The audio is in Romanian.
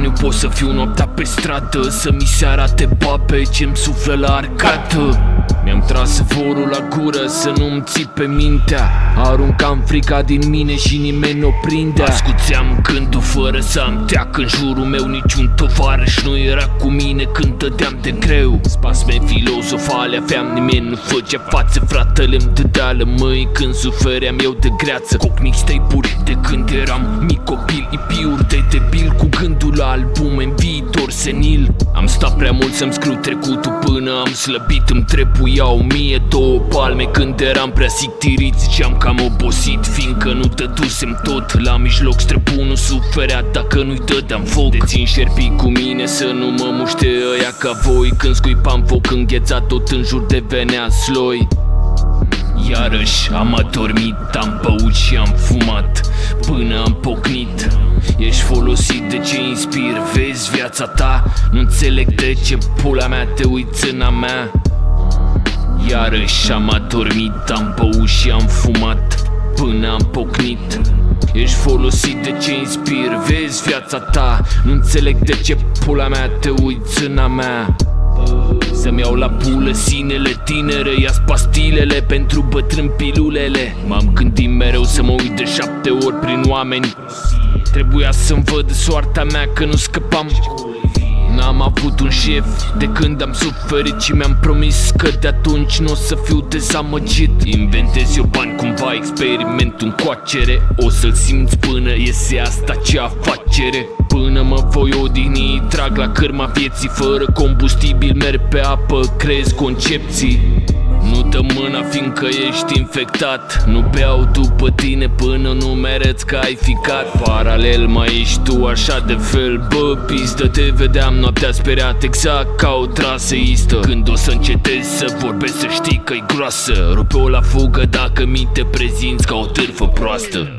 Nu pot să fiu noaptea pe stradă, să mi se arate babe ce-mi suflă la arcată. Mi-am tras vorul la gură să nu-mi țipe mintea. Aruncam frica din mine și nimeni n-o prindea. Ascuțeam gândul fără să am teac. În jurul meu niciun tovarăș nu era cu mine când dădeam de greu. Spasme filozofale aveam, nimeni nu făcea față. Fratele-mi dădea lămâi când sufeream eu de greață. Coc mixtape-uri de când eram mic copil, IP-uri de debil cu gândul la albume în viitor senil. Am stat prea mult să-mi scriu trecutul până am slăbit. Îmi trebuia 1002 palme când eram prea sictirit. Ziceam că am obosit fiindcă nu dădusem tot. La mijloc străpunul suferea dacă nu-i dădeam foc. Dețin șerpii cu mine să nu mă muște ăia ca voi. Când scuipam foc înghețat tot în jur devenea sloi. Iarăși am adormit, am băut și am fumat până am pocnit. Ești folosit de ce inspir, vezi viața ta. Nu înțeleg de ce pula mea te uiți în a mea. Iarăși am adormit, am băut și am fumat până am pocnit. Ești folosit de ce inspir, vezi viața ta. Nu înțeleg de ce pula mea te uiți în a mea. Să-mi iau la pulă sinele tinere, ia-ți pastilele pentru bătrân pilulele. M-am gândit mereu să mă uit de 7 ori prin oameni. Trebuia să-mi văd soarta mea că nu scăpam. N-am avut un șef de când am suferit și mi-am promis că de atunci nu o să fiu dezamăgit. Inventez eu bani, cumva experiment în coacere. O să-l simți până iese asta ce afacere. Până mă voi odihni, trag la cârma vieții. Fără combustibil merg pe apă, creez concepții. Nu dă mâna fiindcă ești infectat. Nu beau după tine până nu mi-arăți că ai ficat. Paralel mai ești tu așa de fel. Bă, pizdă, te vedeam noaptea speriat exact ca o traseistă. Când o să încetezi să vorbești să știi că-i groasă. Rupe-o la fugă dacă mi te prezinți ca o târfă proastă.